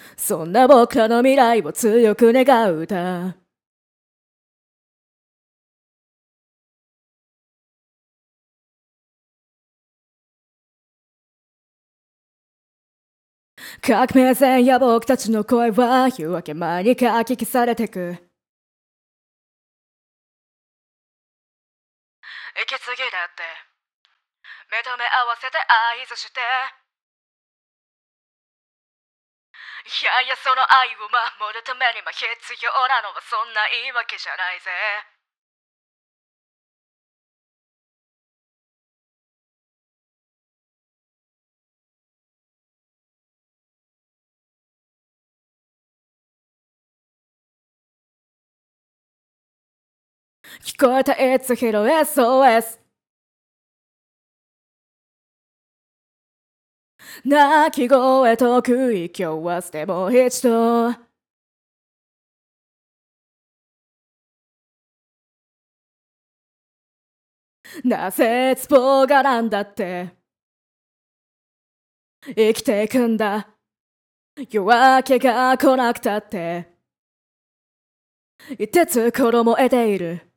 そんな僕らの未来を強く願う歌。革命前や僕たちの声は夜明け前にかき消されてく。息継ぎだって目と目合わせて合図して、いやいやその愛を守るために必要なのはそんな言い訳じゃないぜ。聞こえたいつひろ SOS。 鳴き声と空域を合わせてもう一度。なぜ絶望がなんだって生きていくんだ。夜明けが来なくたって一徹子供得ている。